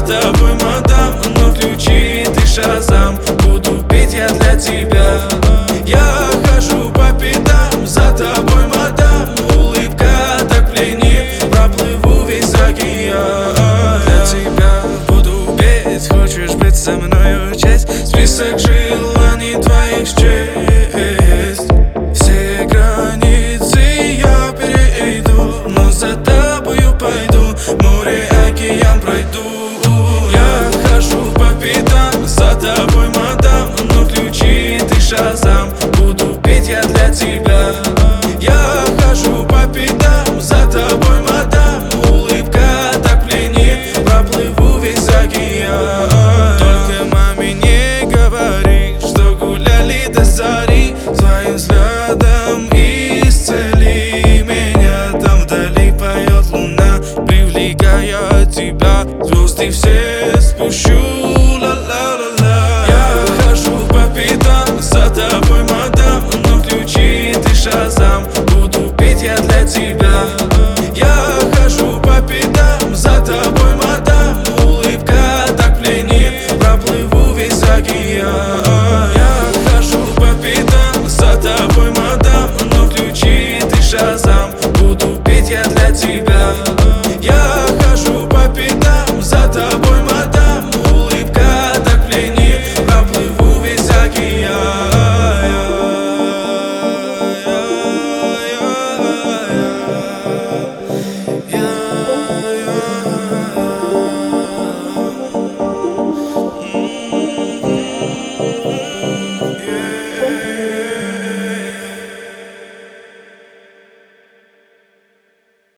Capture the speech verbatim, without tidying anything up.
тобой, мадам, но включи ты Шазам. Буду петь я для тебя. Я хожу по пятам за тобой, мадам. Улыбка так пленит, проплыву весь океан. Для тебя буду петь, хочешь быть со мною, честь. Список желаний твоих счесть. Все границы я перейду, но за тобою пойду, море, океан пройду. Я хожу по пятам за тобой, мадам, но включи ты Шазам. Буду петь я для тебя. Я хожу по пятам